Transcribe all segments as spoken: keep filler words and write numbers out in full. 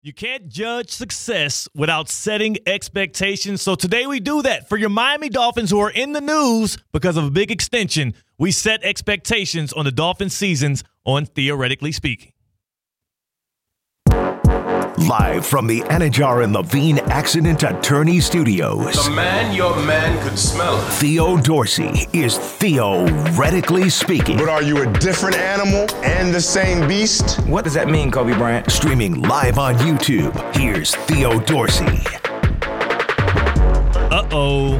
You can't judge success without setting expectations. So today we do that. For your Miami Dolphins who are in the news because of a big extension, we set expectations on the Dolphins seasons on Theoretically Speaking. Live from the Anajar and Levine Accident Attorney Studios. The man your man could smell. Theo Dorsey is Theoretically Speaking. But are you a different animal and the same beast? What does that mean, Kobe Bryant? Streaming live on YouTube, here's Theo Dorsey. Uh-oh.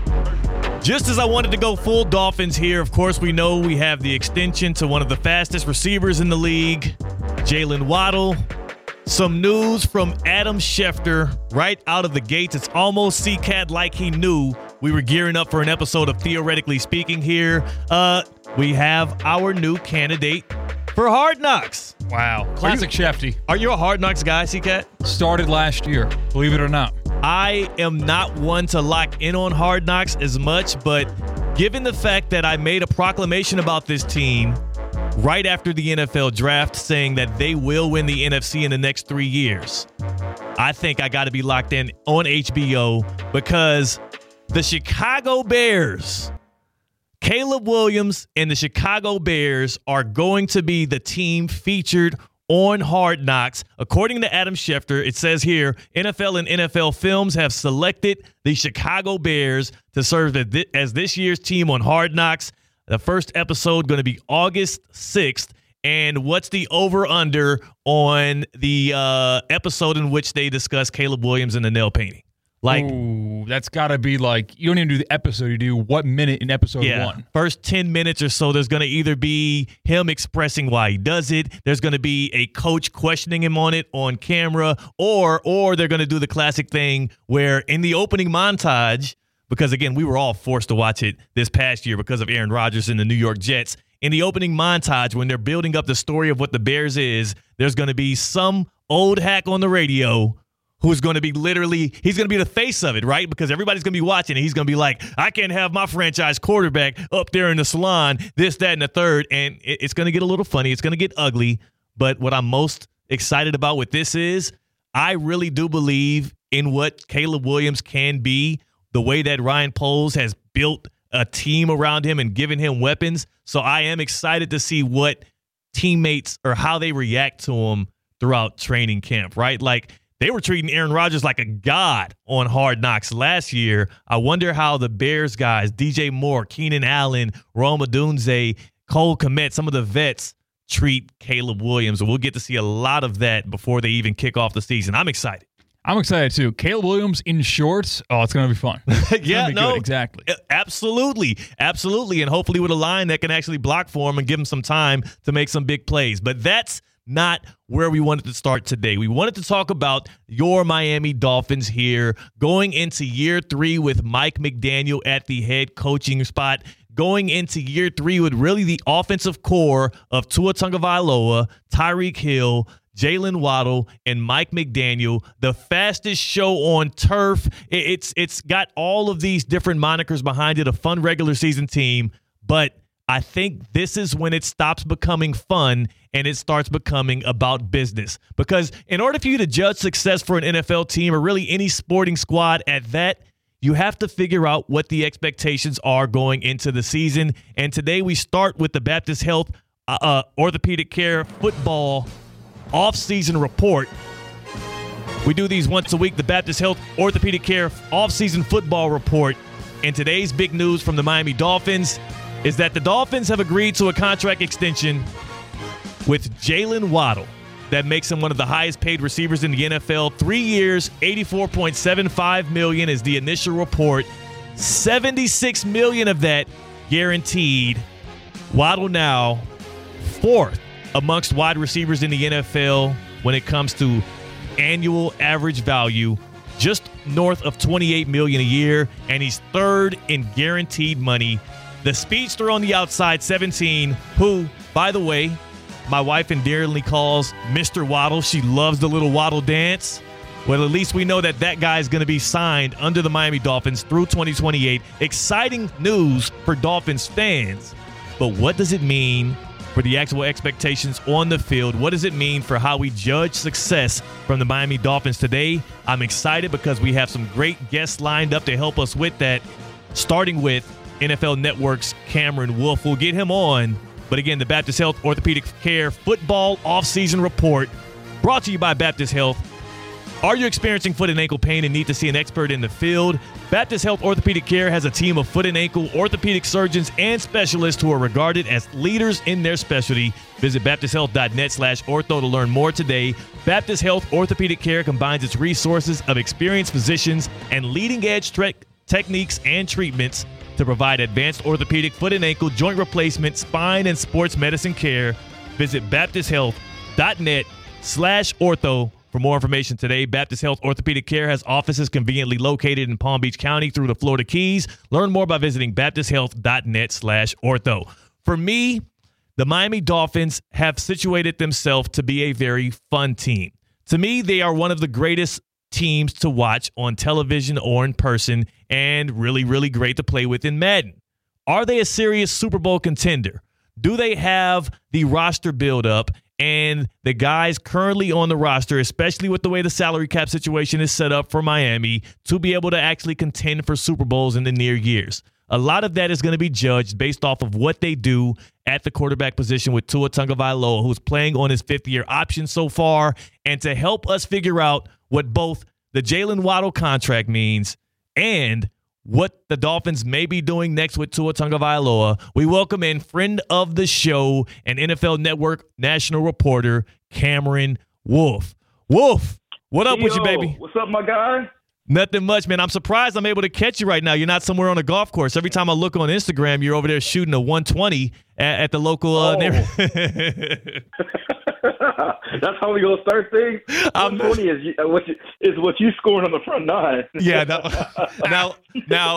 Just as I wanted to go full Dolphins here, of course, we know we have the extension to one of the fastest receivers in the league, Jaylen Waddle. Some news from Adam Schefter right out of the gates. It's almost C-Cat like he knew we were gearing up for an episode of Theoretically Speaking here. Uh, we have our new candidate for Hard Knocks. Wow. Classic Shefty. Are you a Hard Knocks guy, C-Cat? Started last year, believe it or not. I am not one to lock in on Hard Knocks as much, but given the fact that I made a proclamation about this team right after the N F L draft saying that they will win the N F C in the next three years, I think I got to be locked in on H B O because the Chicago Bears, Caleb Williams and the Chicago Bears are going to be the team featured on Hard Knocks. According to Adam Schefter, it says here, N F L and N F L Films have selected the Chicago Bears to serve as this year's team on Hard Knocks. The first episode going to be August sixth. And what's the over-under on the uh, episode in which they discuss Caleb Williams and the nail painting? Like, Ooh, that's got to be like, you don't even do the episode. You do what minute in episode yeah, one? First ten minutes or so, there's going to either be him expressing why he does it. There's going to be a coach questioning him on it on camera. Or, or they're going to do the classic thing where in the opening montage, because, again, we were all forced to watch it this past year because of Aaron Rodgers and the New York Jets. In the opening montage, when they're building up the story of what the Bears is, there's going to be some old hack on the radio who's going to be literally, he's going to be the face of it, right? Because everybody's going to be watching, and he's going to be like, I can't have my franchise quarterback up there in the salon, this, that, and the third. And it's going to get a little funny. It's going to get ugly. But what I'm most excited about with this is I really do believe in what Caleb Williams can be, the way that Ryan Poles has built a team around him and given him weapons. So I am excited to see what teammates or how they react to him throughout training camp, right? Like they were treating Aaron Rodgers like a god on Hard Knocks last year. I wonder how the Bears guys, D J Moore, Keenan Allen, Rome Odunze, Cole Kmet, some of the vets treat Caleb Williams. And we'll get to see a lot of that before they even kick off the season. I'm excited. I'm excited, too. Caleb Williams in shorts. Oh, it's going to be fun. yeah, be no, good. Exactly. Absolutely. Absolutely. And hopefully with a line that can actually block for him and give him some time to make some big plays. But that's not where we wanted to start today. We wanted to talk about your Miami Dolphins here, going into year three with Mike McDaniel at the head coaching spot, going into year three with really the offensive core of Tua Tagovailoa, Tyreek Hill, Jaylen Waddle, and Mike McDaniel, the fastest show on turf. It's it's got all of these different monikers behind it, a fun regular season team, but I think this is when it stops becoming fun and it starts becoming about business. Because in order for you to judge success for an N F L team or really any sporting squad at that, you have to figure out what the expectations are going into the season. And today we start with the Baptist Health uh, uh, Orthopedic Care Football Off-Season Report. We do these once a week, the Baptist Health Orthopedic Care Off-Season Football Report. And today's big news from the Miami Dolphins is that the Dolphins have agreed to a contract extension with Jaylen Waddle that makes him one of the highest paid receivers in the N F L. Three years, eighty-four point seven five million dollars is the initial report. seventy-six million dollars of that guaranteed. Waddle now fourth amongst wide receivers in the N F L when it comes to annual average value, just north of twenty-eight million dollars a year, and he's third in guaranteed money. The speedster on the outside, seventeen, who, by the way, my wife endearingly calls Mister Waddle. She loves the little Waddle dance. Well, at least we know that that guy is going to be signed under the Miami Dolphins through twenty twenty-eight. Exciting news for Dolphins fans. But what does it mean for the actual expectations on the field. What does it mean for how we judge success from the Miami Dolphins today? I'm excited because we have some great guests lined up to help us with that, starting with N F L Network's Cameron Wolfe. We'll get him on. But again, the Baptist Health Orthopedic Care Football Offseason Report brought to you by Baptist Health. Are you experiencing foot and ankle pain and need to see an expert in the field? Baptist Health Orthopedic Care has a team of foot and ankle orthopedic surgeons and specialists who are regarded as leaders in their specialty. Visit baptist health dot net slash ortho to learn more today. Baptist Health Orthopedic Care combines its resources of experienced physicians and leading-edge tre- techniques and treatments to provide advanced orthopedic foot and ankle joint replacement, spine, and sports medicine care. Visit baptist health dot net slash ortho for more information today. Baptist Health Orthopedic Care has offices conveniently located in Palm Beach County through the Florida Keys. Learn more by visiting baptist health dot net slash ortho. For me, the Miami Dolphins have situated themselves to be a very fun team. To me, they are one of the greatest teams to watch on television or in person, and really, really great to play with in Madden. Are they a serious Super Bowl contender? Do they have the roster build-up and the guys currently on the roster, especially with the way the salary cap situation is set up for Miami, to be able to actually contend for Super Bowls in the near years? A lot of that is going to be judged based off of what they do at the quarterback position with Tua Tagovailoa, who's playing on his fifth-year option so far. And to help us figure out what both the Jalen Waddle contract means and what the Dolphins may be doing next with Tua Tagovailoa, we welcome in friend of the show and N F L Network national reporter Cameron Wolfe. Wolfe, what up Yo, with you, baby? What's up, my guy? Nothing much, man. I'm surprised I'm able to catch you right now. You're not somewhere on a golf course. Every time I look on Instagram, you're over there shooting a one twenty at, at the local uh, oh. neighborhood. That's how we gonna start things. one twenty is you- what you, is what you scoring on the front nine. Yeah. Now, now, now,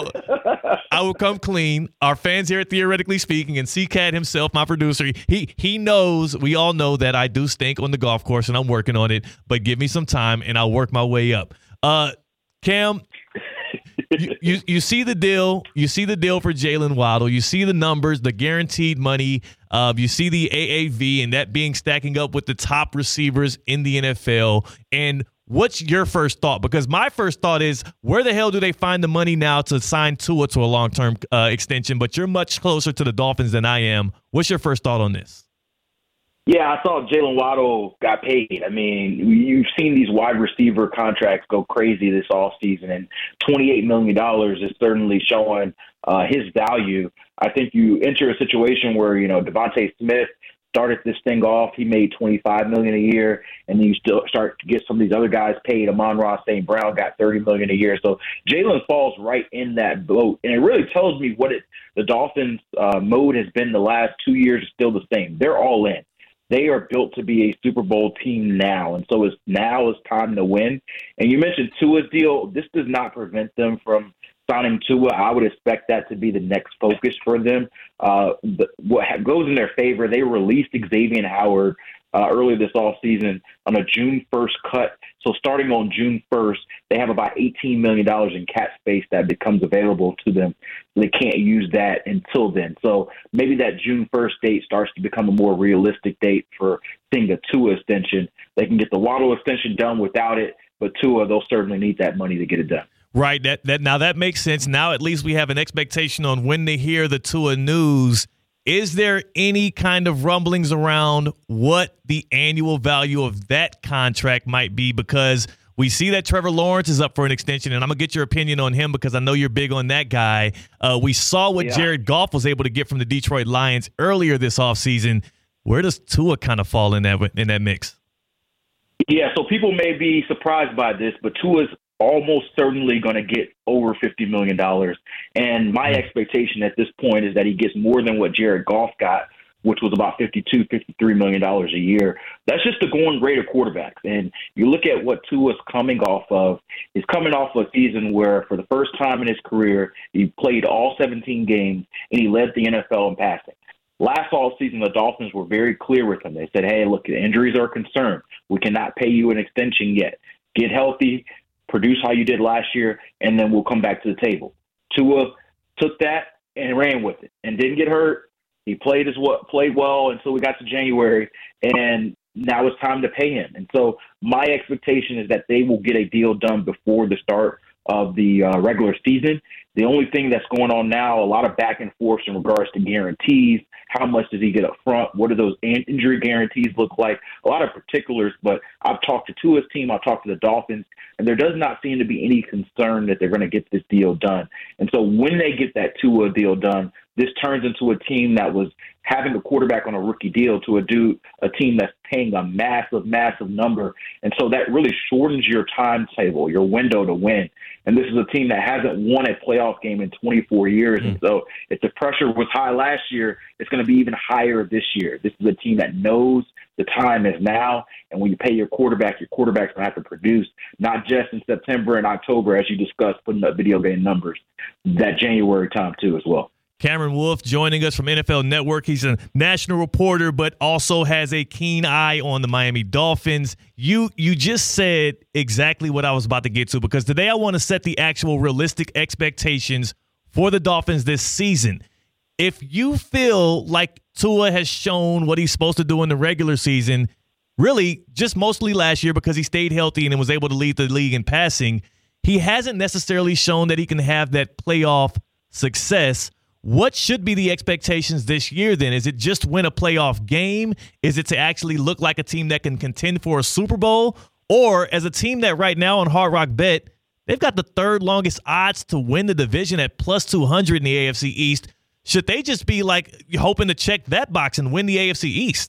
I will come clean. Our fans here at Theoretically Speaking, and C-Cat himself, my producer, he he knows. We all know that I do stink on the golf course, and I'm working on it. But give me some time, and I'll work my way up. Uh, Cam, you, you you see the deal. You see the deal for Jalen Waddle. You see the numbers, the guaranteed money. Uh, you see the A A V, and that being stacking up with the top receivers in the N F L. And what's your first thought? Because my first thought is, where the hell do they find the money now to sign Tua to a long-term uh, extension? But you're much closer to the Dolphins than I am. What's your first thought on this? Yeah, I saw Jalen Waddle got paid. I mean, you've seen these wide receiver contracts go crazy this offseason, and twenty-eight million dollars is certainly showing uh, his value. I think you enter a situation where, you know, Devontae Smith started this thing off. He made twenty-five million dollars a year, and then you still start to get some of these other guys paid. Amon-Ra Saint Brown got thirty million dollars a year. So Jalen falls right in that boat, and it really tells me what it, the Dolphins' uh, mode has been the last two years is still the same. They're all in. They are built to be a Super Bowl team now, and so it's now is time to win. And you mentioned Tua's deal. This does not prevent them from signing Tua. I would expect that to be the next focus for them. Uh, the, what goes in their favor, they released Xavier Howard uh, earlier this offseason on a June first cut. So starting on June first, they have about eighteen million dollars in cap space that becomes available to them. They can't use that until then. So maybe that June first date starts to become a more realistic date for seeing a Tua extension. They can get the Waddle extension done without it, but Tua, they'll certainly need that money to get it done. Right. That that now that makes sense. Now at least we have an expectation on when to hear the Tua news. Is there any kind of rumblings around what the annual value of that contract might be? Because we see that Trevor Lawrence is up for an extension, and I'm going to get your opinion on him because I know you're big on that guy. Uh, we saw what yeah. Jared Goff was able to get from the Detroit Lions earlier this offseason. Where does Tua kind of fall in that in that mix? Yeah, so people may be surprised by this, but Tua's almost certainly going to get over fifty million dollars. And my expectation at this point is that he gets more than what Jared Goff got, which was about fifty-two, fifty-three million dollars a year. That's just the going rate of quarterbacks. And you look at what Tua's coming off of. He's coming off a season where for the first time in his career, he played all seventeen games and he led the N F L in passing. Last offseason, the Dolphins were very clear with him. They said, hey, look, the injuries are a concern. We cannot pay you an extension yet. Get healthy, produce how you did last year, and then we'll come back to the table. Tua took that and ran with it and didn't get hurt, He played as what played well until we got to January, and now it's time to pay him. And so my expectation is that they will get a deal done before the start of the uh, regular season. The only thing that's going on now, a lot of back and forth in regards to guarantees. How much does he get up front? What do those injury guarantees look like? A lot of particulars, but I've talked to Tua's team, I've talked to the Dolphins, and there does not seem to be any concern that they're going to get this deal done. And so when they get that Tua deal done, this turns into a team that was having a quarterback on a rookie deal to a dude, a team that's paying a massive, massive number. And so that really shortens your timetable, your window to win. And this is a team that hasn't won a playoff game in twenty-four years. Mm. And so if the pressure was high last year, it's going to be even higher this year. This is a team that knows the time is now. And when you pay your quarterback, your quarterback's going to have to produce, not just in September and October, as you discussed, putting up video game numbers, that January time too as well. Cameron Wolfe joining us from N F L Network. He's a national reporter, but also has a keen eye on the Miami Dolphins. You you just said exactly what I was about to get to, because today I want to set the actual realistic expectations for the Dolphins this season. If you feel like Tua has shown what he's supposed to do in the regular season, really just mostly last year because he stayed healthy and was able to lead the league in passing, he hasn't necessarily shown that he can have that playoff success. What should be the expectations this year then? Is it just win a playoff game? Is it to actually look like a team that can contend for a Super Bowl? Or as a team that right now on Hard Rock Bet, they've got the third longest odds to win the division at plus two hundred in the A F C East. Should they just be like hoping to check that box and win the A F C East?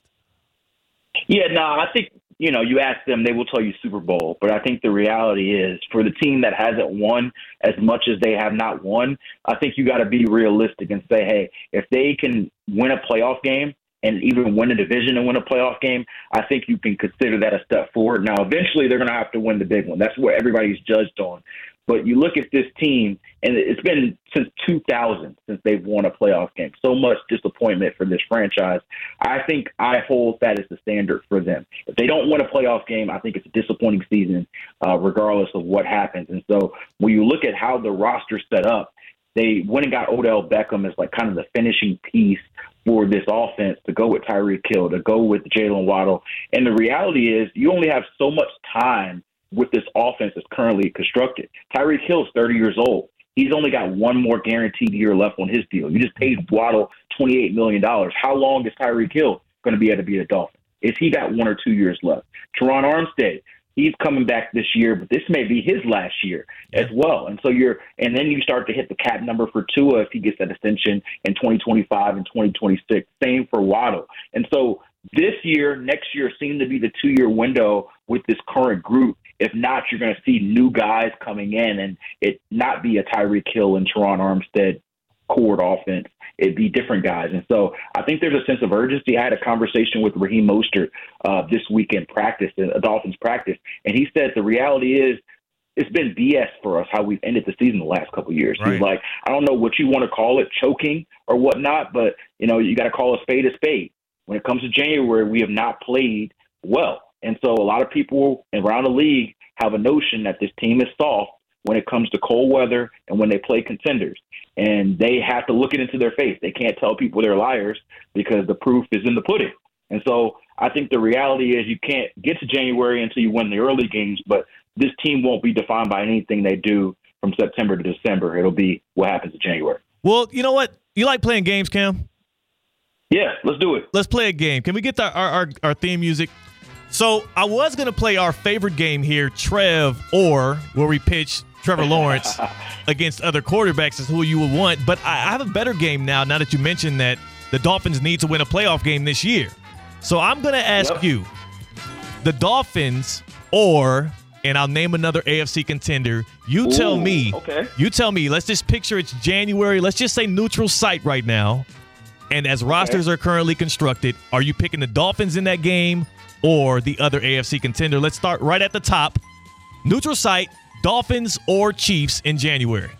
Yeah, no, I think, you know, you ask them, they will tell you Super Bowl. But I think the reality is for the team that hasn't won as much as they have not won, I think you got to be realistic and say, hey, if they can win a playoff game and even win a division and win a playoff game, I think you can consider that a step forward. Now, eventually they're going to have to win the big one. That's what everybody's judged on. But you look at this team, and it's been since two thousand since they've won a playoff game. So much disappointment for this franchise. I think I hold that as the standard for them. If they don't win a playoff game, I think it's a disappointing season, uh, regardless of what happens. And so when you look at how the roster's set up, they went and got Odell Beckham as like kind of the finishing piece for this offense to go with Tyreek Hill, to go with Jalen Waddle. And the reality is you only have so much time with this offense that's currently constructed. Tyreek Hill is thirty years old. He's only got one more guaranteed year left on his deal. You just paid Waddle twenty-eight million dollars. How long is Tyreek Hill going to be able to be a Dolphin? Is he got one or two years left? Teron Armstead, he's coming back this year, but this may be his last year as well. And so you're, and then you start to hit the cap number for Tua if he gets that extension in twenty twenty-five and twenty twenty-six. Same for Waddle. And so this year, next year seem to be the two-year window with this current group. If not, you're going to see new guys coming in and it not be a Tyreek Hill and Teron Armstead core offense. It'd be different guys. And so I think there's a sense of urgency. I had a conversation with Raheem Mostert uh, this week in practice, a Dolphins practice, and he said the reality is it's been B S for us how we've ended the season the last couple of years. Right. He's like, I don't know what you want to call it, choking or whatnot, but, you know, you got to call a spade a spade. When it comes to January, we have not played well. And so a lot of people around the league have a notion that this team is soft when it comes to cold weather and when they play contenders. And they have to look it into their face. They can't tell people they're liars because the proof is in the pudding. And so I think the reality is you can't get to January until you win the early games, but this team won't be defined by anything they do from September to December. It'll be what happens in January. Well, you know what? You like playing games, Cam? Yeah, let's do it. Let's play a game. Can we get the, our, our our theme music? So I was going to play our favorite game here, Trev, or where we pitch Trevor Lawrence against other quarterbacks is who you would want. But I, I have a better game now, now that you mentioned that the Dolphins need to win a playoff game this year. So I'm going to ask yep. you, the Dolphins or, and I'll name another A F C contender, you Ooh, tell me, okay. you tell me, let's just picture it's January. Let's just say neutral site right now. And as rosters okay. are currently constructed, are you picking the Dolphins in that game or the other A F C contender? Let's start right at the top. Neutral site, Dolphins or Chiefs in January?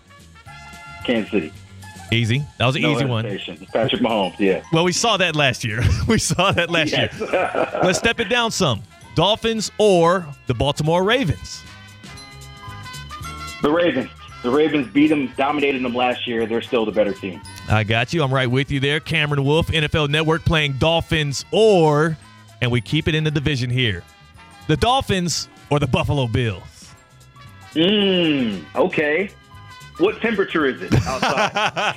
Kansas City. Easy. That was an no easy one. Patrick Mahomes, yeah. Well, we saw that last year. we saw that last yes. year. Let's step it down some. Dolphins or the Baltimore Ravens? The Ravens. The Ravens beat them, dominated them last year. They're still the better team. I got you. I'm right with you there. Cameron Wolf, N F L Network, playing Dolphins or, and we keep it in the division here, the Dolphins or the Buffalo Bills. Mmm, okay. What temperature is it outside?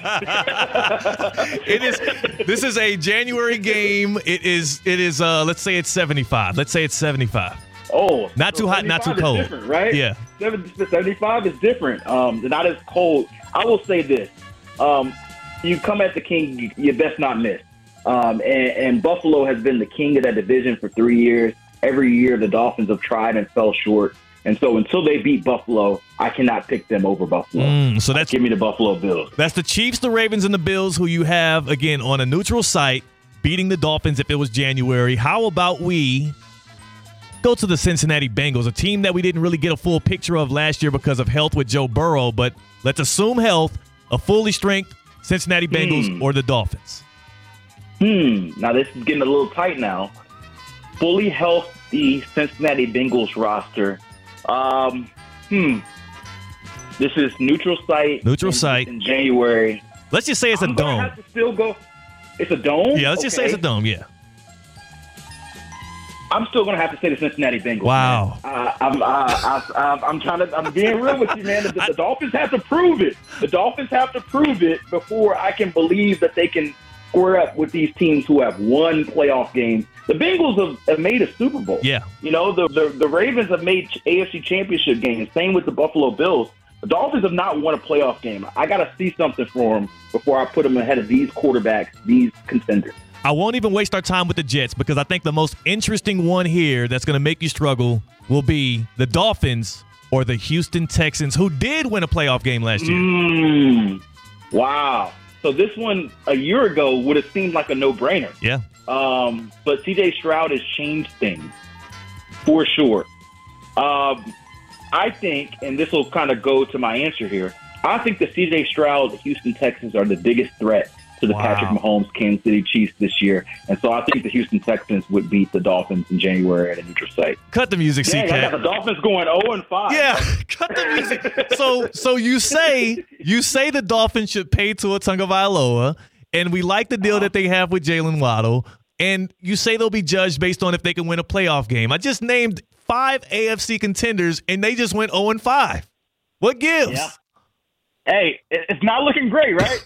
It is. This is a January game. It is. It is. Uh, let's say it's seventy-five. Let's say it's seventy-five. Oh, not too hot, not too cold. Different, right? Yeah. seventy-five is different. Um, not as cold. I will say this: um, you come at the king, you, you best not miss. Um, and, and Buffalo has been the king of that division for three years. Every year, the Dolphins have tried and fell short. And so until they beat Buffalo, I cannot pick them over Buffalo. Mm, so that's give me the Buffalo Bills. That's the Chiefs, the Ravens, and the Bills who you have, again, on a neutral site, beating the Dolphins if it was January. How about we go to the Cincinnati Bengals, a team that we didn't really get a full picture of last year because of health with Joe Burrow, but let's assume health, a fully strength Cincinnati Bengals hmm. or the Dolphins. Hmm. Now this is getting a little tight now. Fully healthy Cincinnati Bengals roster. Um, hmm. This is neutral site. Neutral in, site. In January. Let's just say it's I'm a dome. Have to still go. It's a dome? Yeah, let's okay. just say it's a dome, yeah. I'm still going to have to say the Cincinnati Bengals. Wow. Uh, I'm, uh, I, I'm, I'm trying to, I'm being real with you, man. The, the Dolphins have to prove it. The Dolphins have to prove it before I can believe that they can square up with these teams who have won playoff games. The Bengals have, have made a Super Bowl. Yeah. You know, the, the the Ravens have made A F C championship games. Same with the Buffalo Bills. The Dolphins have not won a playoff game. I got to see something for them before I put them ahead of these quarterbacks, these contenders. I won't even waste our time with the Jets because I think the most interesting one here that's going to make you struggle will be the Dolphins or the Houston Texans, who did win a playoff game last year. Mm, wow. So this one a year ago would have seemed like a no-brainer. Yeah. Um, but C J Stroud has changed things for sure. Um, I think, and this will kind of go to my answer here, I think the C J Stroud Houston Texans are the biggest threat to the wow. Patrick Mahomes Kansas City Chiefs this year. And so I think the Houston Texans would beat the Dolphins in January at a neutral site. Cut the music, C K. Yeah, I got the Dolphins going oh and five. Yeah, cut the music. So so you say you say the Dolphins should pay Tua Tagovailoa, and we like the deal that they have with Jalen Waddle, and you say they'll be judged based on if they can win a playoff game. I just named five A F C contenders, and they just went oh and five. What gives? Yeah. Hey, it's not looking great, right?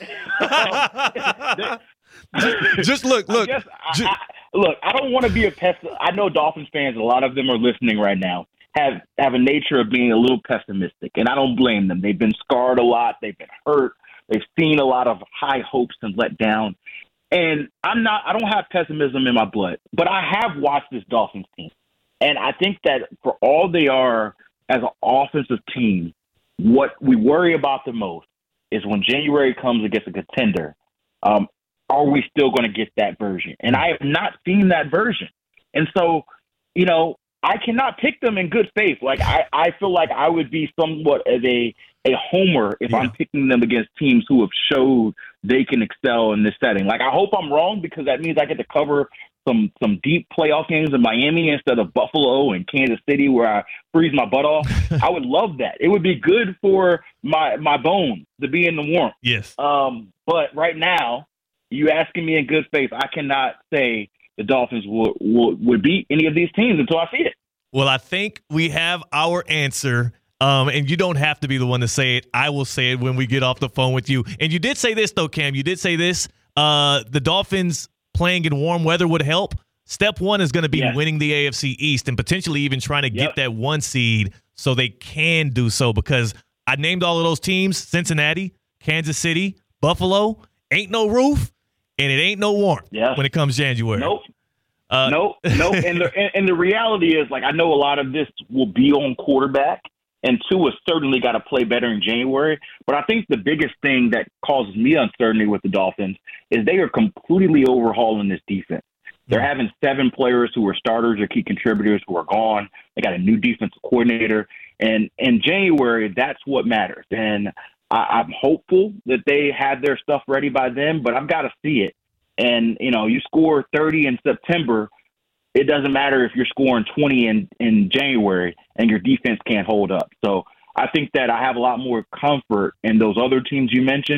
just look, look. I guess, just, I, I, look, I don't want to be a pessimist. I know Dolphins fans, a lot of them are listening right now, have, have a nature of being a little pessimistic, and I don't blame them. They've been scarred a lot. They've been hurt. They've seen a lot of high hopes and let down. And I'm not, I don't have pessimism in my blood, but I have watched this Dolphins team. And I think that for all they are as an offensive team, what we worry about the most is when January comes against a contender, um, are we still going to get that version? And I have not seen that version. And so, you know, I cannot pick them in good faith. Like, I, I feel like I would be somewhat of a, a homer if yeah. I'm picking them against teams who have showed they can excel in this setting. Like, I hope I'm wrong because that means I get to cover some some deep playoff games in Miami instead of Buffalo and Kansas City where I freeze my butt off. I would love that. It would be good for my my bones to be in the warmth. Yes. Um, but right now, you asking me in good faith, I cannot say the Dolphins would, would, would beat any of these teams until I see it. Well, I think we have our answer. Um, and you don't have to be the one to say it. I will say it when we get off the phone with you. And you did say this, though, Cam. You did say this. Uh, the Dolphins playing in warm weather would help. Step one is going to be yes. winning the A F C East and potentially even trying to yep. get that one seed so they can do so, because I named all of those teams: Cincinnati, Kansas City, Buffalo. Ain't no roof, and it ain't no warmth yeah. when it comes January. Nope. Uh, nope. Nope. And the, and, and the reality is, like, I know a lot of this will be on quarterback, and Tua certainly got to play better in January. But I think the biggest thing that causes me uncertainty with the Dolphins is they are completely overhauling this defense. They're yeah. having seven players who are starters or key contributors who are gone. They got a new defensive coordinator. And in January, that's what matters. And I, I'm hopeful that they have their stuff ready by then, but I've got to see it. And, you know, you score thirty in September, it doesn't matter if you're scoring twenty in, in January and your defense can't hold up. So I think that I have a lot more comfort in those other teams you mentioned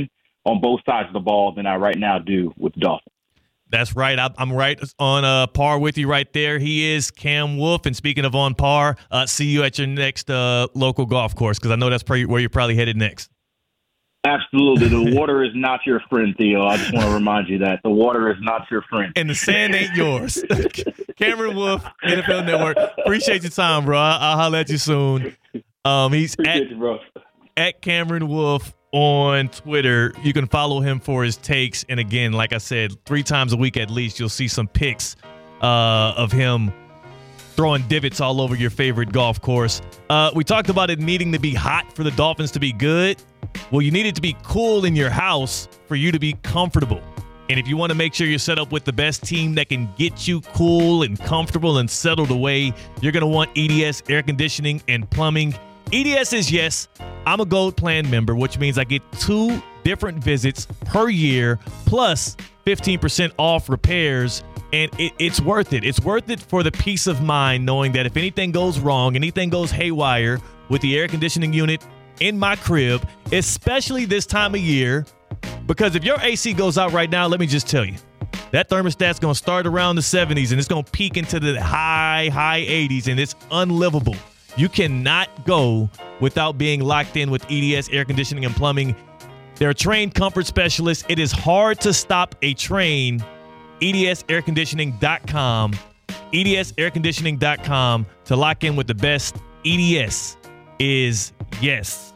on both sides of the ball than I right now do with the Dolphins. That's right. I'm right on uh, par with you right there. He is Cam Wolfe. And speaking of on par, uh, see you at your next uh, local golf course, because I know that's probably where you're probably headed next. Absolutely. The water is not your friend, Theo. I just want to remind you that. The water is not your friend. And the sand ain't yours. Cameron Wolfe, N F L Network. Appreciate your time, bro. I'll, I'll holler at you soon. Um, he's Appreciate at, you, bro. at Cameron Wolfe on Twitter. You can follow him for his takes. And again, like I said, three times a week at least, you'll see some pics uh, of him throwing divots all over your favorite golf course. Uh, we talked about it needing to be hot for the Dolphins to be good. Well, you need it to be cool in your house for you to be comfortable. And if you want to make sure you're set up with the best team that can get you cool and comfortable and settled away, you're going to want E D S Air Conditioning and Plumbing. E D S is yes, I'm a Gold Plan member, which means I get two different visits per year plus fifteen percent off repairs. And it, it's worth it. It's worth it for the peace of mind knowing that if anything goes wrong, anything goes haywire with the air conditioning unit in my crib, especially this time of year, because if your A C goes out right now, let me just tell you, that thermostat's going to start around the seventies and it's going to peak into the high, high eighties, and it's unlivable. You cannot go without being locked in with E D S Air Conditioning and Plumbing. They're trained comfort specialists. It is hard to stop a train. E D S air conditioning dot com. E D S air conditioning dot com to lock in with the best. E D S is yes.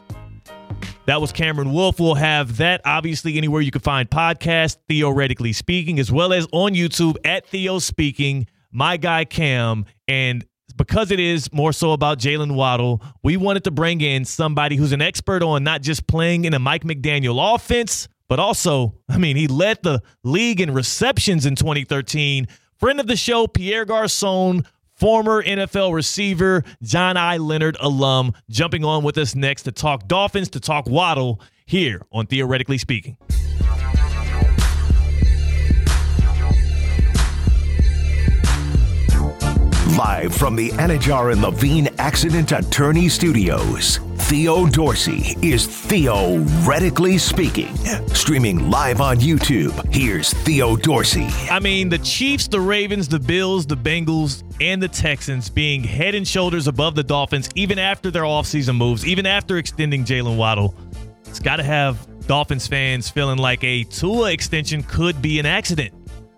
That was Cameron Wolfe. We'll have that obviously anywhere you can find podcasts, Theoretically Speaking, as well as on YouTube at Theo Speaking, my guy Cam. And because it is more so about Jalen Waddle, we wanted to bring in somebody who's an expert on not just playing in a Mike McDaniel offense, but also, I mean, he led the league in receptions in twenty thirteen. Friend of the show, Pierre Garçon, former N F L receiver, John I. Leonard alum, jumping on with us next to talk Dolphins, to talk Waddle here on Theoretically Speaking. Live from the Anajar and Levine Accident Attorney Studios, Theo Dorsey is Theoretically Speaking. Streaming live on YouTube, here's Theo Dorsey. I mean, the Chiefs, the Ravens, the Bills, the Bengals, and the Texans being head and shoulders above the Dolphins, even after their offseason moves, even after extending Jalen Waddle. It's got to have Dolphins fans feeling like a Tua extension could be an accident.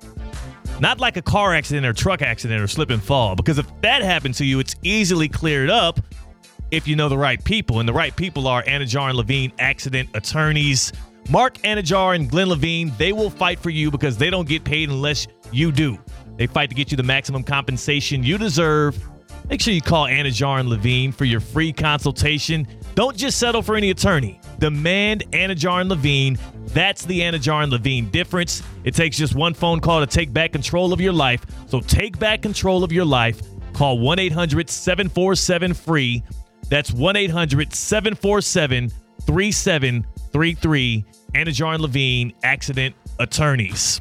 Not like a car accident or truck accident or slip and fall, because if that happened to you, it's easily cleared up if you know the right people. And the right people are Anajar and Levine accident attorneys. Mark Anajar and Glenn Levine, they will fight for you because they don't get paid unless you do. They fight to get you the maximum compensation you deserve. Make sure you call Anajar and Levine for your free consultation. Don't just settle for any attorney. Demand Anajar and Levine. That's the Anajar and Levine difference. It takes just one phone call to take back control of your life. So take back control of your life. Call one eight hundred seven four seven free. That's one eight hundred seven four seven three seven three three. Anajar and Levine, accident attorneys.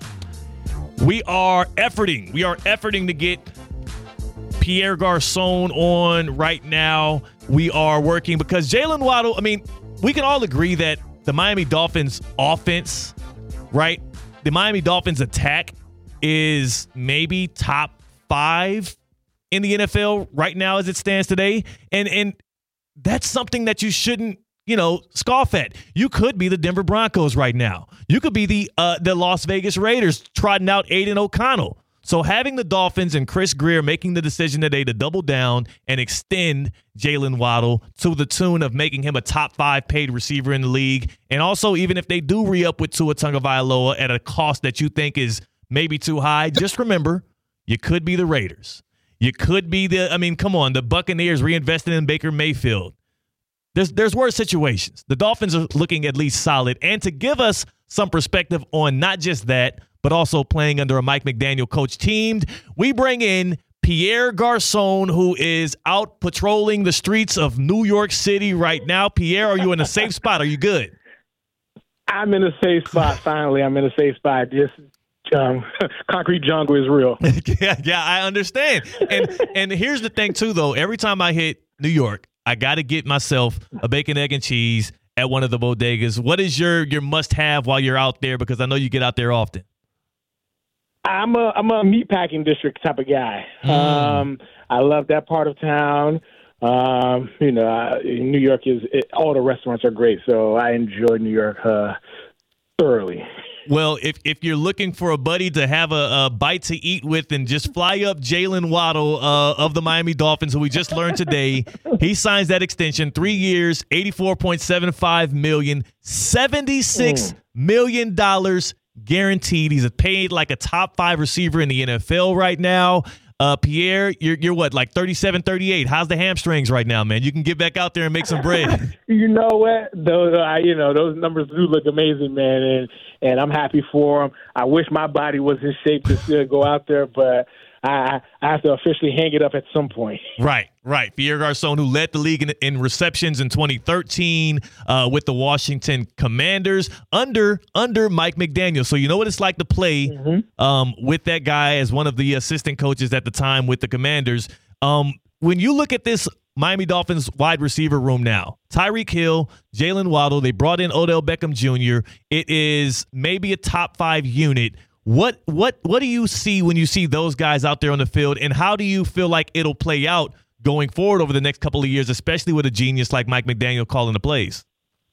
We are efforting. We are efforting to get Pierre Garçon on right now. We are working because Jalen Waddle, I mean, we can all agree that the Miami Dolphins offense, right? The Miami Dolphins attack is maybe top five in the N F L right now as it stands today. And and that's something that you shouldn't, you know, scoff at. You could be the Denver Broncos right now. You could be the uh, the Las Vegas Raiders trotting out Aiden O'Connell. So having the Dolphins and Chris Greer making the decision today to double down and extend Jalen Waddle to the tune of making him a top five paid receiver in the league. And also, even if they do re-up with Tua Tagovailoa at a cost that you think is maybe too high, just remember, you could be the Raiders. You could be the, I mean, come on, the Buccaneers reinvested in Baker Mayfield. There's, there's worse situations. The Dolphins are looking at least solid. And to give us some perspective on not just that, but also playing under a Mike McDaniel coach teamed, we bring in Pierre Garçon, who is out patrolling the streets of New York City right now. Pierre, are you in a safe spot? Are you good? I'm in a safe spot. Finally, I'm in a safe spot. Just um, concrete jungle is real. yeah, yeah, I understand. And and here's the thing too, though. Every time I hit New York, I got to get myself a bacon, egg, and cheese at one of the bodegas. What is your your must-have while you're out there? Because I know you get out there often. I'm a I'm a meatpacking district type of guy. Mm. Um, I love that part of town. Um, you know, I, New York is it, all the restaurants are great, so I enjoy New York uh, thoroughly. Well, if if you're looking for a buddy to have a, a bite to eat with and just fly up Jalen Waddle uh, of the Miami Dolphins, who we just learned today, he signs that extension, three years, eighty-four point seven five million dollars, seventy-six mm. million dollars guaranteed. He's paid like a top five receiver in the N F L right now. Uh, Pierre, you're you're what, like thirty-seven, thirty-eight. How's the hamstrings right now, man? You can get back out there and make some bread. You know what? Those, uh, you know, those numbers do look amazing, man, and and I'm happy for him. I wish my body was in shape to still go out there, but I, I have to officially hang it up at some point. Right, right. Pierre Garçon, who led the league in, in receptions in twenty thirteen uh, with the Washington Commanders under under Mike McDaniel. So you know what it's like to play mm-hmm. um, with that guy as one of the assistant coaches at the time with the Commanders. Um, when you look at this Miami Dolphins wide receiver room now, Tyreek Hill, Jalen Waddle, they brought in Odell Beckham Junior It is maybe a top five unit. What what what do you see when you see those guys out there on the field, and how do you feel like it'll play out going forward over the next couple of years, especially with a genius like Mike McDaniel calling the plays?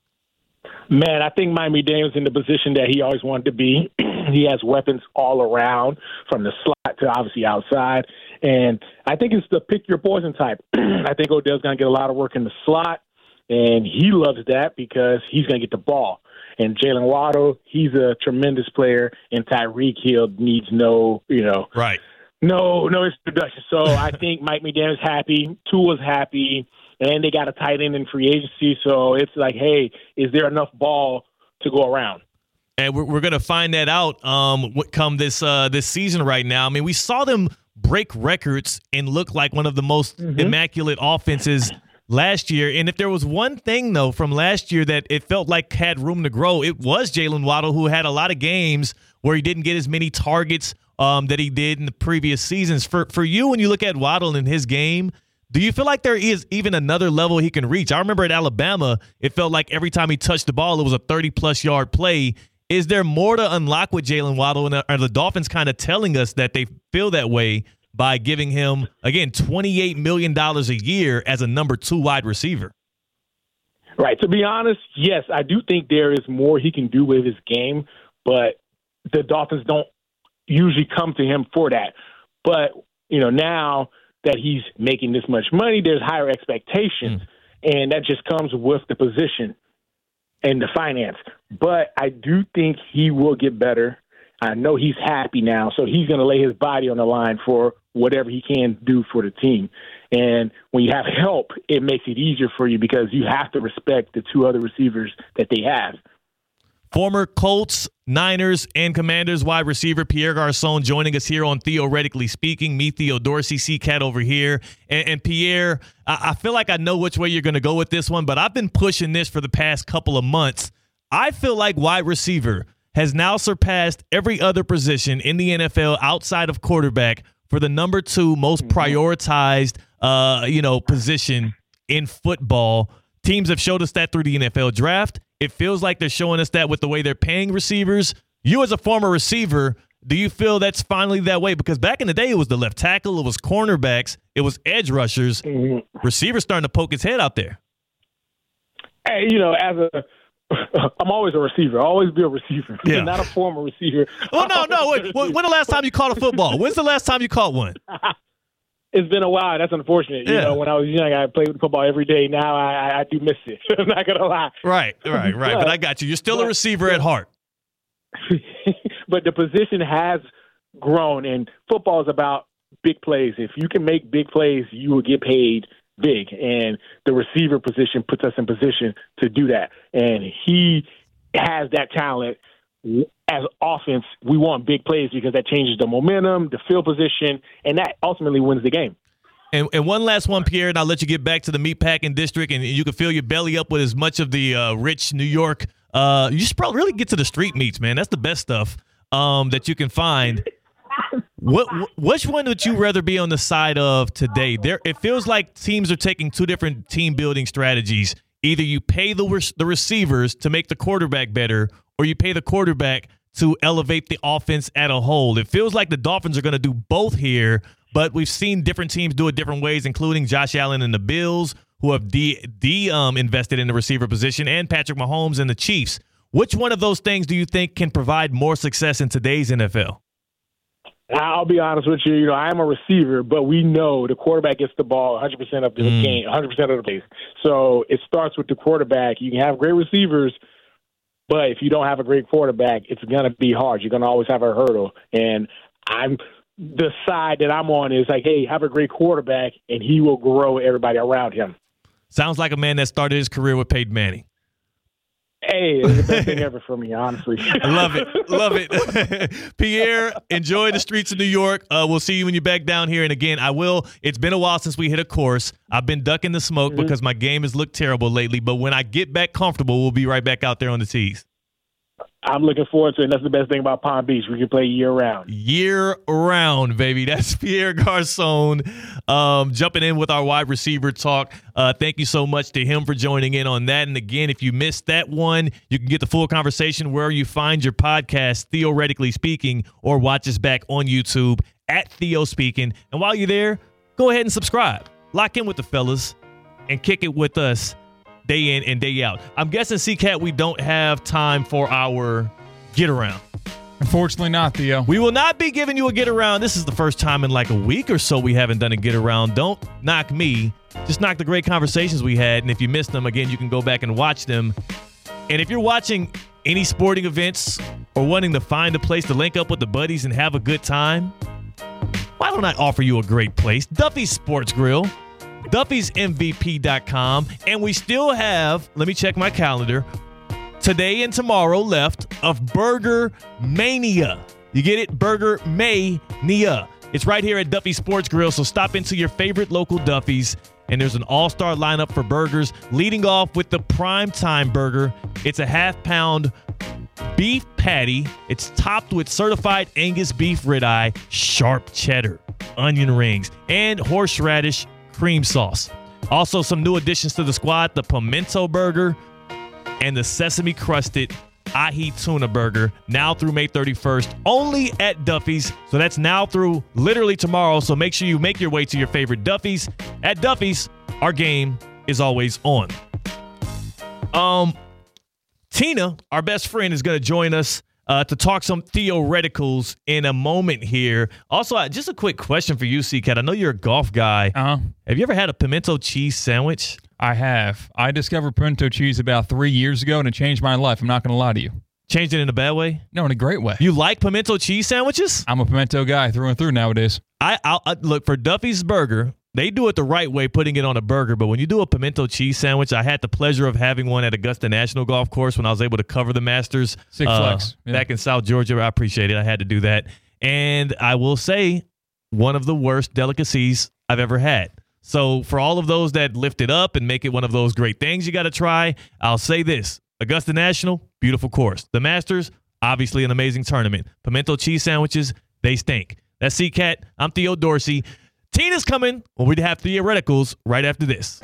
Man, I think Mike McDaniel's in the position that he always wanted to be. He has weapons all around, from the slot to obviously outside, and I think it's the pick your poison type. I think Odell's going to get a lot of work in the slot, and he loves that because he's going to get the ball. And Jalen Waddle, he's a tremendous player, and Tyreek Hill needs no, you know, right, no, no introduction. So I think Mike McDaniel's happy, Tua's happy, and they got a tight end in free agency. So it's like, hey, is there enough ball to go around? And we're we're gonna find that out um what come this uh this season right now. I mean, we saw them break records and look like one of the most mm-hmm. immaculate offenses last year. And if there was one thing, though, from last year that it felt like had room to grow, it was Jalen Waddle, who had a lot of games where he didn't get as many targets um, that he did in the previous seasons. For for you, when you look at Waddle in his game, do you feel like there is even another level he can reach? I remember at Alabama, it felt like every time he touched the ball, it was a thirty-plus yard play. Is there more to unlock with Jalen Waddle, and are the Dolphins kind of telling us that they feel that way by giving him, again, twenty-eight million dollars a year as a number two wide receiver? Right. To be honest, yes, I do think there is more he can do with his game, but the Dolphins don't usually come to him for that. But, you know, now that he's making this much money, there's higher expectations, mm. and that just comes with the position and the finance. But I do think he will get better. I know he's happy now, so he's going to lay his body on the line for whatever he can do for the team. And when you have help, it makes it easier for you because you have to respect the two other receivers that they have. Former Colts, Niners, and Commanders wide receiver Pierre Garçon joining us here on Theoretically Speaking. Me, Theo Dorsey, C-Cat over here. And, and Pierre, I, I feel like I know which way you're going to go with this one, but I've been pushing this for the past couple of months. I feel like wide receiver has now surpassed every other position in the N F L outside of quarterback for the number two most prioritized, uh, you know, position in football. Teams have showed us that through the N F L draft. It feels like they're showing us that with the way they're paying receivers. You as a former receiver, do you feel that's finally that way? Because back in the day, it was the left tackle, it was cornerbacks, it was edge rushers. Mm-hmm. Receivers starting to poke his head out there. Hey, you know, as a I'm always a receiver. I'll always be a receiver. Yeah. Not a former receiver. Oh, no, no. Wait. When the last time you caught a football? When's the last time you caught one? It's been a while. That's unfortunate. You yeah. know, when I was young, I played football every day. Now I, I do miss it. I'm not going to lie. Right, right, right. But, but I got you. You're still but, a receiver but, at heart. But the position has grown, and football is about big plays. If you can make big plays, you will get paid big. And the receiver position puts us in position to do that. And he has that talent. As offense, we want big plays because that changes the momentum, the field position, and that ultimately wins the game. And, and one last one, Pierre, and I'll let you get back to the meatpacking district, and you can fill your belly up with as much of the uh, rich New York. Uh, you should probably really get to the street meats, man. That's the best stuff um, that you can find. What which one would you rather be on the side of today? There, it feels like teams are taking two different team building strategies. Either you pay the re- the receivers to make the quarterback better, or you pay the quarterback to elevate the offense at a whole. It feels like the Dolphins are going to do both here, but we've seen different teams do it different ways, including Josh Allen and the Bills, who have de, de um, invested in the receiver position, and Patrick Mahomes and the Chiefs. Which one of those things do you think can provide more success in today's N F L? I'll be honest with you. You know, I am a receiver, but we know the quarterback gets the ball one hundred percent of the mm. game, one hundred percent of the plays. So it starts with the quarterback. You can have great receivers, but if you don't have a great quarterback, it's going to be hard. You're going to always have a hurdle. And I'm the side that I'm on is like, hey, have a great quarterback, and he will grow everybody around him. Sounds like a man that started his career with Peyton Manning. Hey, it's the best thing ever for me, honestly. I love it. Love it. Pierre, enjoy the streets of New York. Uh, we'll see you when you're back down here. And again, I will. It's been a while since we hit a course. I've been ducking the smoke mm-hmm. because my game has looked terrible lately. But when I get back comfortable, we'll be right back out there on the tees. I'm looking forward to it. And that's the best thing about Palm Beach. We can play year-round. Year-round, baby. That's Pierre Garcon um, jumping in with our wide receiver talk. Uh, thank you so much to him for joining in on that. And again, if you missed that one, you can get the full conversation where you find your podcast, Theoretically Speaking, or watch us back on YouTube at Theo Speaking. And while you're there, go ahead and subscribe. Lock in with the fellas and kick it with us day in and day out. I'm guessing, C-Cat, we don't have time for our get-around. Unfortunately not, Theo. We will not be giving you a get-around. This is the first time in like a week or so we haven't done a get-around. Don't knock me. Just knock the great conversations we had. And if you missed them, again, you can go back and watch them. And if you're watching any sporting events or wanting to find a place to link up with the buddies and have a good time, why don't I offer you a great place? Duffy's Sports Grill. Duffy's M V P dot com, and we still have, let me check my calendar, today and tomorrow left of Burger Mania. You get it? Burger Mania. It's right here at Duffy's Sports Grill, so stop into your favorite local Duffy's, and there's an all-star lineup for burgers, leading off with the Primetime Burger. It's a half-pound beef patty. It's topped with certified Angus beef ribeye, sharp cheddar, onion rings, and horseradish cream sauce. Also, some new additions to the squad, the pimento burger and the sesame crusted ahi tuna burger, now through May thirty-first, only at Duffy's. So that's now through literally tomorrow. So make sure you make your way to your favorite Duffy's. At Duffy's, our game is always on. Um, Tina, our best friend, is going to join us Uh, to talk some theoreticals in a moment here. Also, uh, just a quick question for you, C-Cat. I know you're a golf guy. Uh-huh. Have you ever had a pimento cheese sandwich? I have. I discovered pimento cheese about three years ago, and it changed my life. I'm not going to lie to you. Changed it in a bad way? No, in a great way. You like pimento cheese sandwiches? I'm a pimento guy through and through nowadays. I I'll, I look for Duffy's Burger. They do it the right way, putting it on a burger. But when you do a pimento cheese sandwich, I had the pleasure of having one at Augusta National Golf Course when I was able to cover the Masters. Six uh, Flags. Yeah. Back in South Georgia. I appreciate it. I had to do that. And I will say, one of the worst delicacies I've ever had. So for all of those that lift it up and make it one of those great things you got to try, I'll say this. Augusta National, beautiful course. The Masters, obviously an amazing tournament. Pimento cheese sandwiches, they stink. That's C-Cat. I'm Theo Dorsey. Tina's coming when we have theoreticals right after this.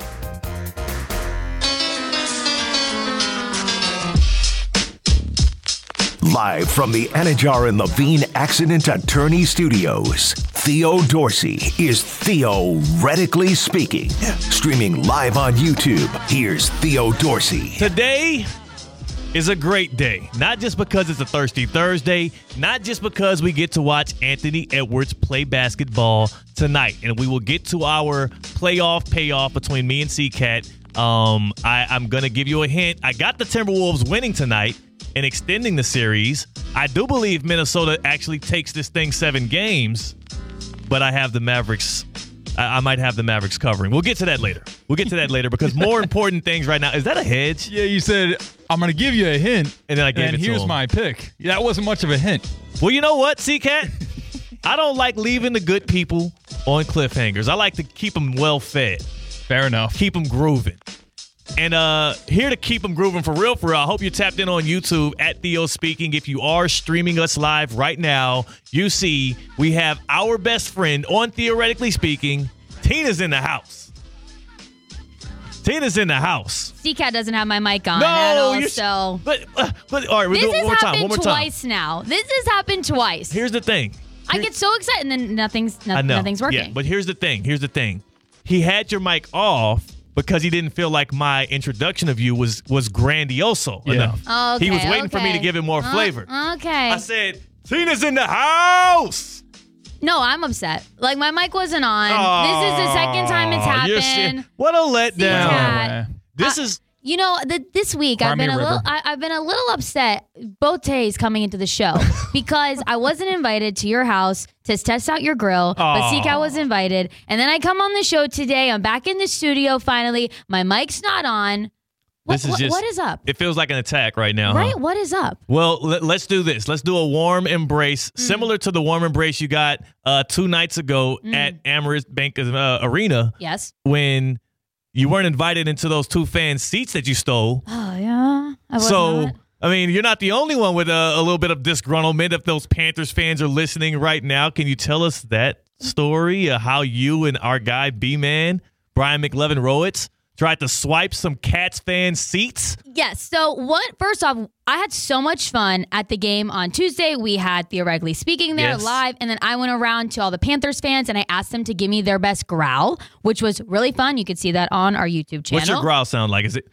Live from the Anajar and Levine Accident Attorney Studios, Theo Dorsey is Theoretically Speaking. Streaming live on YouTube, here's Theo Dorsey. Today is a great day. Not just because it's a Thirsty Thursday, not just because we get to watch Anthony Edwards play basketball tonight. And we will get to our playoff payoff between me and C-Cat. Um, I, I'm going to give you a hint. I got the Timberwolves winning tonight and extending the series. I do believe Minnesota actually takes this thing seven games, but I have the Mavericks. I, I might have the Mavericks covering. We'll get to that later. We'll get to that later because more important things right now. Is that a hedge? Yeah, you said, I'm going to give you a hint. And then I gave and it to here's him. my pick. Yeah, that wasn't much of a hint. Well, you know what, C-Cat? I don't like leaving the good people on cliffhangers. I like to keep them well fed. Fair enough. Keep them grooving. And uh, here to keep them grooving for real, for real, I hope you tapped in on YouTube at Theo Speaking. If you are streaming us live right now, you see we have our best friend on Theoretically Speaking. Tina's in the house. Tina's in the house. C-Cat doesn't have my mic on No, at all, you're so. But, uh, but all right, we'll This do it has one more time. happened One more time. twice now. This has happened twice. Here's the thing. I Here- get so excited and then nothing's no, I know. nothing's working. Yeah, but here's the thing. Here's the thing. He had your mic off because he didn't feel like my introduction of you was was grandioso Yeah. enough. Okay, he was waiting for me to okay. give it more Uh, flavor. Okay. I said, Tina's in the house. No, I'm upset. Like, my mic wasn't on. This is the second time it's Aw, you're happened. si- What a letdown. C-Cat. This Uh, is You know, the, this week I've Cry me been a a little. river. I, I've been a little upset both days coming into the show because I wasn't invited to your house to test out your grill, but Aw. C-Cat was invited, and then I come on the show today. I'm back in the studio finally. My mic's not on. What, This is what- just- what is up? it feels like an attack right now. huh? Right? What is up? Well, let, let's do this. Let's do a warm embrace, Mm. similar to the warm embrace you got uh, two nights ago Mm. at Amherst Bank uh, Arena Yes. when you weren't invited into those two fan seats that you stole. Oh yeah. I was So, not. I mean, you're not the only one with a, a little bit of disgruntlement. If those Panthers fans are listening right now, can you tell us that story? Uh, how you and our guy B-Man, Brian McLevin Rowitz, tried to swipe some Cats fan seats? Yes. So what? First off, I had so much fun at the game on Tuesday. We had theoretically speaking there Yes. live, and then I went around to all the Panthers fans and I asked them to give me their best growl, which was really fun. You could see that on our YouTube channel. What's your growl sound like? Is it?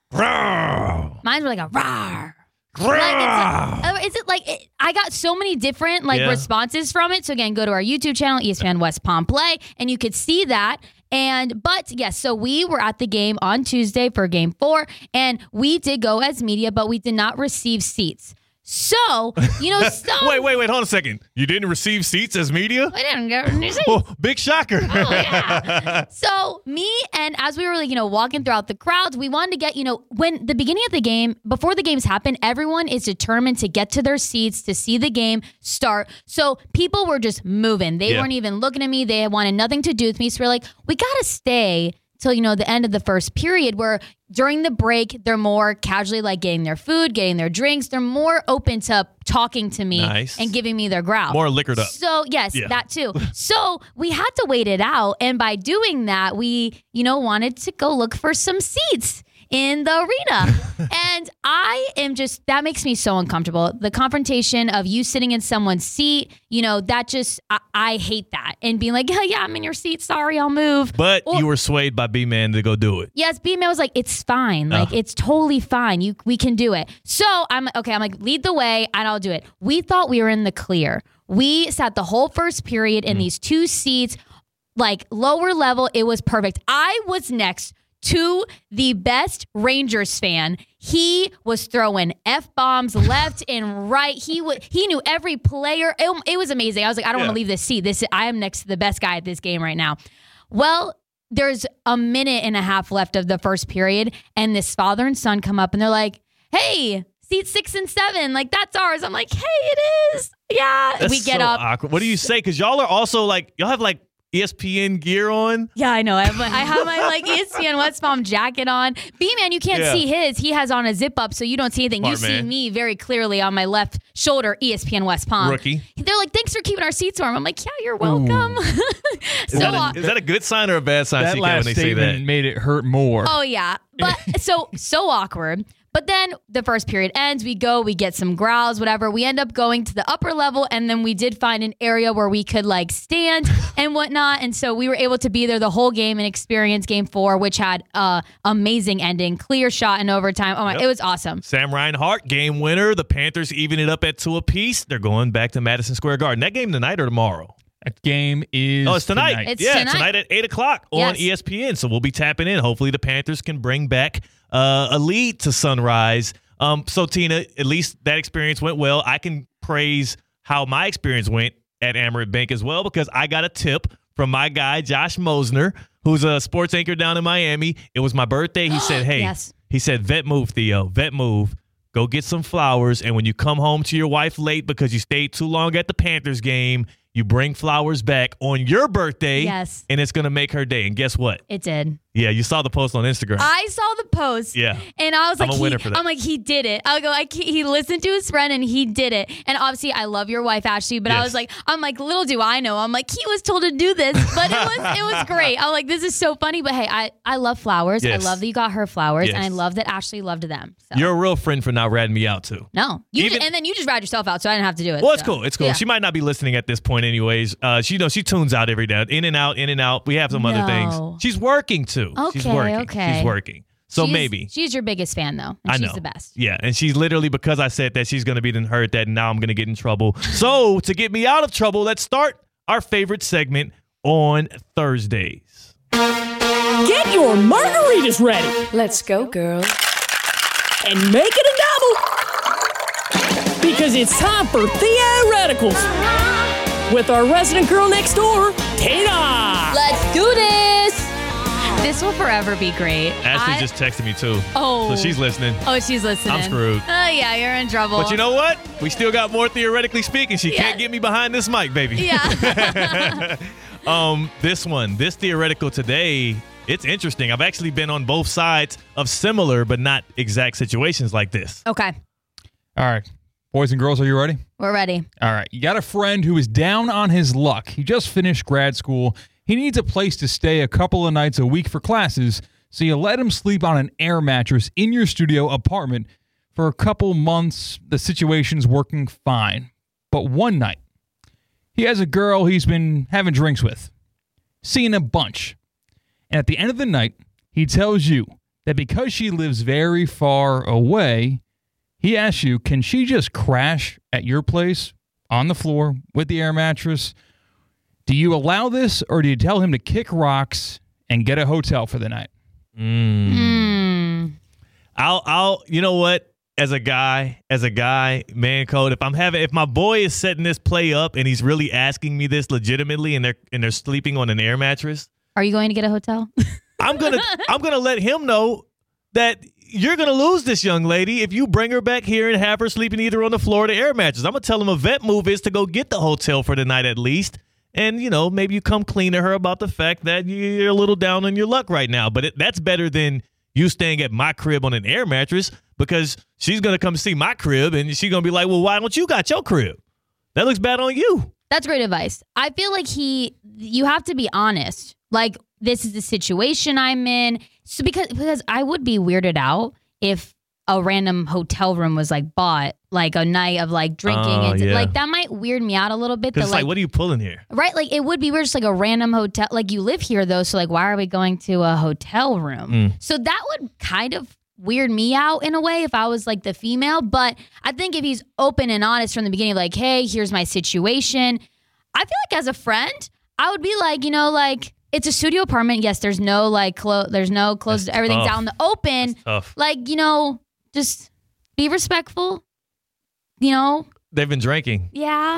Growl. Mine's were like a rawr. Growl. Like it's a, is it like it, I got so many different like Yeah. responses from it. So again, go to our YouTube channel, E S P N West Palm Play, and you could see that. And but yes, so we were at the game on Tuesday for Game Four, and we did go as media, but we did not receive seats. So you know, some Wait, wait, wait. Hold on a second. You didn't receive seats as media? I didn't get any seats. Oh, big shocker. Oh, yeah. So me and as we were like, you know, walking throughout the crowds, we wanted to get, you know, when the beginning of the game, before the games happen, everyone is determined to get to their seats to see the game start. So people were just moving. They Yeah. weren't even looking at me. They wanted nothing to do with me. So we're like, we got to stay till, you know, the end of the first period where during the break, they're more casually like getting their food, getting their drinks. They're more open to talking to me Nice. and giving me their growl. More liquored up. So yes, Yeah. that too. So we had to wait it out, and by doing that, we, you know, wanted to go look for some seats in the arena. And I am just, that makes me so uncomfortable. The confrontation of you sitting in someone's seat, you know, that just, I, I hate that. And being like, yeah, yeah, I'm in your seat. Sorry, I'll move. But Or- you were swayed by B-Man to go do it. Yes, B-Man was like, it's fine. Like, Oh. it's totally fine. You, we can do it. So I'm okay. I'm like, lead the way and I'll do it. We thought we were in the clear. We sat the whole first period in these two seats, like lower level. It was perfect. I was next to the best Rangers fan. He was throwing F-bombs left and right. He would, he knew every player. It, it was amazing. I was like, I don't Yeah. want to leave this seat. This I am next to the best guy at this game right now. Well, there's a minute and a half left of the first period, and this father and son come up and they're like, hey, seat six and seven, like that's ours. I'm like, hey, it is. Yeah. That's we get so up. awkward. What do you say? Because y'all are also like, y'all have like E S P N gear on. Yeah, I know. I have, my- I have my like E S P N West Palm jacket on. B-Man, you can't Yeah. see his. He has on a zip up, so you don't see anything. Smart you see man. me very clearly on my left shoulder, E S P N West Palm. Rookie. They're like, thanks for keeping our seats warm. I'm like, yeah, you're welcome. Is, so, that uh, a, is that a good sign or a bad sign, That C K, when last they say statement that? made it hurt more. oh yeah, but so so awkward. But then the first period ends. We go, we get some growls, whatever. We end up going to the upper level, and then we did find an area where we could like stand and whatnot. And so we were able to be there the whole game and experience Game Four, which had a amazing ending, clear shot in overtime. Oh my, Yep. it was awesome. Sam Reinhart, game winner. The Panthers even it up at two apiece. They're going back to Madison Square Garden. That game tonight or tomorrow? That game is Oh, it's tonight. It's yeah, tonight. tonight at eight o'clock on Yes. E S P N. So we'll be tapping in. Hopefully the Panthers can bring back uh, a lead to Sunrise. Um, so, Tina, at least that experience went well. I can praise how my experience went at Amerant Bank as well because I got a tip from my guy, Josh Mosner, who's a sports anchor down in Miami. It was my birthday. He said, hey, Yes. he said, vet move, Theo, vet move. Go get some flowers, and when you come home to your wife late because you stayed too long at the Panthers game, you bring flowers back on your birthday, Yes. and it's going to make her day. And guess what? It did. Yeah, you saw the post on Instagram. I saw the post. Yeah. And I was I'm like, a winner he, for that. I'm like, he did it. I go, I, he listened to his friend and he did it. And obviously, I love your wife, Ashley, but I Yes. was like, I'm like, little do I know. I'm like, he was told to do this, but it was it was great. I'm like, this is so funny. But hey, I, I love flowers. Yes. I love that you got her flowers. Yes. And I love that Ashley loved them. So. You're a real friend for not ratting me out, too. No. You Even- just, and then you just rat yourself out, so I didn't have to do it. Well, it's so. cool. It's cool. Yeah. She might not be listening at this point anyways. Uh, she, you know, she tunes out every day. In and out, in and out. We have some other No. things. She's working, too. She's Okay, working. okay. She's working. So She's- maybe. She's your biggest fan, though. And I know. she's the best. Yeah, and she's literally, because I said that, she's going to be then hurt that now I'm going to get in trouble. So to get me out of trouble, let's start our favorite segment on Thursdays. Get your margaritas ready. Let's go, girl. And make it a double. Because it's time for Theoreticals. With our resident girl next door, Tina. Let's do this. This will forever be great. Ashley I- just texted me too. Oh. So she's listening. Oh, she's listening. I'm screwed. Oh, yeah, you're in trouble. But you know what? We still got more theoretically speaking. She Yeah. can't get me behind this mic, baby. Yeah. um, this one, this theoretical today, it's interesting. I've actually been on both sides of similar but not exact situations like this. Okay. All right. Boys and girls, are you ready? We're ready. All right. You got a friend who is down on his luck. He just finished grad school. He needs a place to stay a couple of nights a week for classes, so you let him sleep on an air mattress in your studio apartment for a couple months. The situation's working fine. But one night, he has a girl he's been having drinks with, seeing a bunch. And at the end of the night, he tells you that because she lives very far away, he asks you, can she just crash at your place on the floor with the air mattress? Do you allow this, or do you tell him to kick rocks and get a hotel for the night? Mm. Mm. I'll, I'll, you know what? As a guy, as a guy, man code, if I'm having, if my boy is setting this play up and he's really asking me this legitimately and they're, and they're sleeping on an air mattress, Are you going to get a hotel? I'm going to, I'm going to let him know that you're going to lose this young lady if you bring her back here and have her sleeping either on the floor or the air mattress. I'm going to tell him a vet move is to go get the hotel for the night at least. And, you know, maybe you come clean to her about the fact that you're a little down on your luck right now. But it, that's better than you staying at my crib on an air mattress, because she's going to come see my crib and she's going to be like, well, why don't you got your crib? That looks bad on you. That's great advice. I feel like he, you have to be honest. Like, this is the situation I'm in. So because because I would be weirded out if a random hotel room was like bought, like a night of like drinking. Oh, and yeah. like that might weird me out a little bit. Because that, it's like, what are you pulling here? right? Like it would be weird, just like a random hotel. Like you live here though, so like why are we going to a hotel room? Mm. So that would kind of weird me out in a way if I was like the female. But I think if he's open and honest from the beginning, like, hey, here's my situation. I feel like as a friend, I would be like, you know, like it's a studio apartment. Yes, there's no like clo- there's no closed. That's Everything's tough. out in the open. That's tough. Like, you know, just be respectful. You know, They've been drinking. yeah.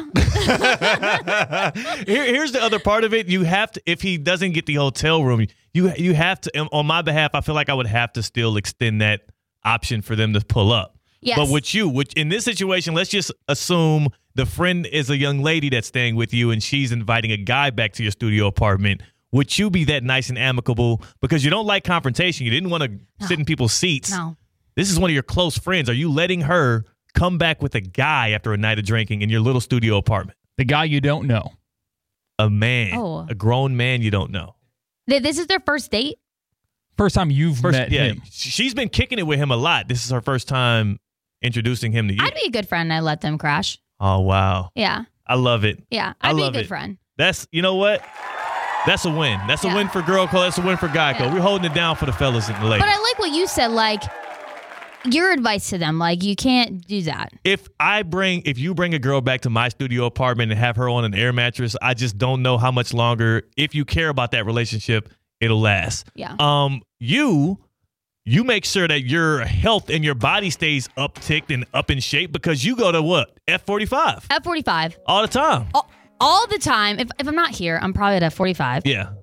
Here, here's the other part of it. You have to, if he doesn't get the hotel room, you you have to, on my behalf, I feel like I would have to still extend that option for them to pull up. Yes. But with you, which in this situation, let's just assume the friend is a young lady that's staying with you and she's inviting a guy back to your studio apartment. Would you be that nice and amicable? Because you don't like confrontation. You didn't want to No. sit in people's seats. No. This is one of your close friends. Are you letting her come back with a guy after a night of drinking in your little studio apartment? The guy you don't know. A man, Oh. a grown man you don't know. Th- This is their first date. First time you've First, met yeah, him. she's been kicking it with him a lot. This is her first time introducing him to you. I'd be a good friend. I let them crash. Oh wow, Yeah. I love it. Yeah. I I'd be a love good it. friend. That's, you know what? That's a win. That's a Yeah. win for Girl Code. That's a win for Guy Code. Yeah. We're holding it down for the fellas and the ladies. But I like what you said, like your advice to them, like you can't do that. if I bring, if you bring a girl back to my studio apartment and have her on an air mattress, I just don't know how much longer, if you care about that relationship, it'll last. Yeah. Um, you, you make sure that your health and your body stays upticked and up in shape, because you go to what? F forty-five F forty-five. all the time. All, all the time. If, if I'm not here, I'm probably at F forty-five. Yeah.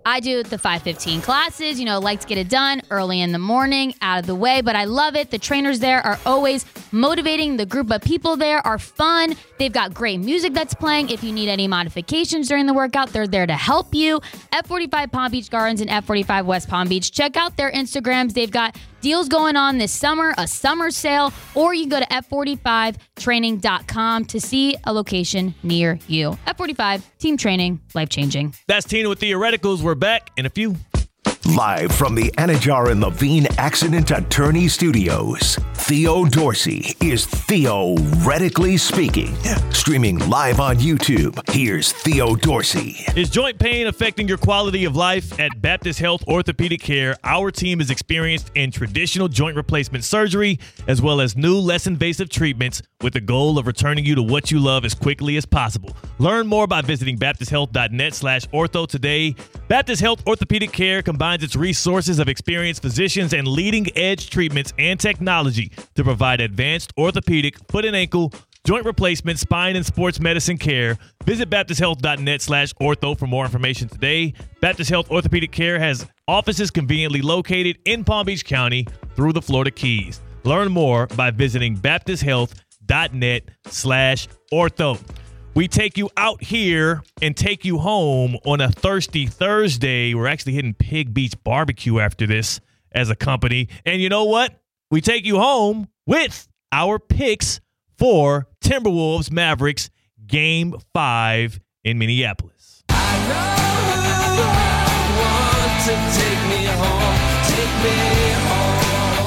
I do the five fifteen classes, you know, like to get it done early in the morning, out of the way, but I love it. The trainers there are always motivating. The group of people there are fun. They've got great music that's playing. If you need any modifications during the workout, they're there to help you. F forty-five Palm Beach Gardens and F forty-five West Palm Beach. Check out their Instagrams. They've got deals going on this summer, a summer sale, or you can go to F forty-five training dot com to see a location near you. F forty-five, team training, life-changing. That's Tina with Theoreticals. We're back in a few. Live from the Anajar and Levine Accident Attorney Studios, Theo Dorsey is Theoretically Speaking. Streaming live on YouTube, here's Theo Dorsey. Is joint pain affecting your quality of life? At Baptist Health Orthopedic Care, our team is experienced in traditional joint replacement surgery, as well as new less invasive treatments with the goal of returning you to what you love as quickly as possible. Learn more by visiting baptist health dot net slash ortho today. Baptist Health Orthopedic Care combines its resources of experienced physicians and leading-edge treatments and technology to provide advanced orthopedic, foot and ankle, joint replacement, spine, and sports medicine care. Visit baptist health dot net slash ortho for more information today. Baptist Health Orthopedic Care has offices conveniently located in Palm Beach County through the Florida Keys. Learn more by visiting baptist health dot net slash ortho. We take you out here and take you home on a Thirsty Thursday. We're actually hitting Pig Beach Barbecue after this as a company. And you know what? We take you home with our picks for Timberwolves Mavericks Game five in Minneapolis. I know you want to take me home, take me home.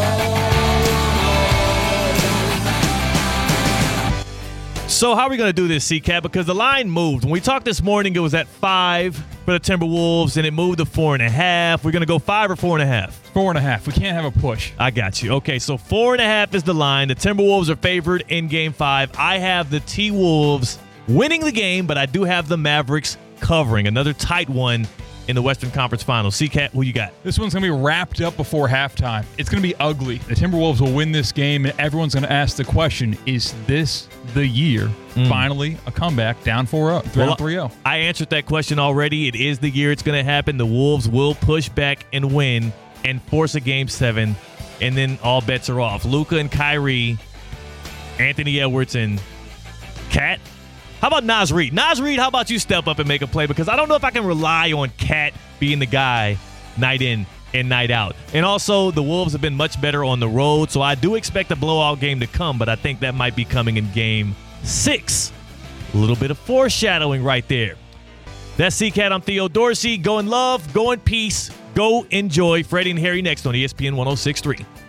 So how are we going to do this, C-Cat? Because the line moved. When we talked this morning, it was at five for the Timberwolves, and it moved to four and a half. We're going to go five or four and a half? Four and a half. We can't have a push. I got you. Okay, so four and a half is the line. The Timberwolves are favored in Game five. I have the T-Wolves winning the game, but I do have the Mavericks covering. Another tight one in the Western Conference Finals. C-Cat, who you got? This one's going to be wrapped up before halftime. It's going to be ugly. The Timberwolves will win this game, and everyone's going to ask the question, is this the year? Mm. Finally, a comeback down four oh, down three oh. I answered that question already. It is the year it's going to happen. The Wolves will push back and win and force a Game seven, and then all bets are off. Luka and Kyrie, Anthony Edwards, and Cat. How about Naz Reid? Naz Reid, how about you step up and make a play? Because I don't know if I can rely on Cat being the guy night in and night out. And also, the Wolves have been much better on the road, so I do expect a blowout game to come, but I think that might be coming in Game six. A little bit of foreshadowing right there. That's C-Cat. I'm Theo Dorsey. Go in love, go in peace, go enjoy. Freddie and Harry next on E S P N one oh six point three.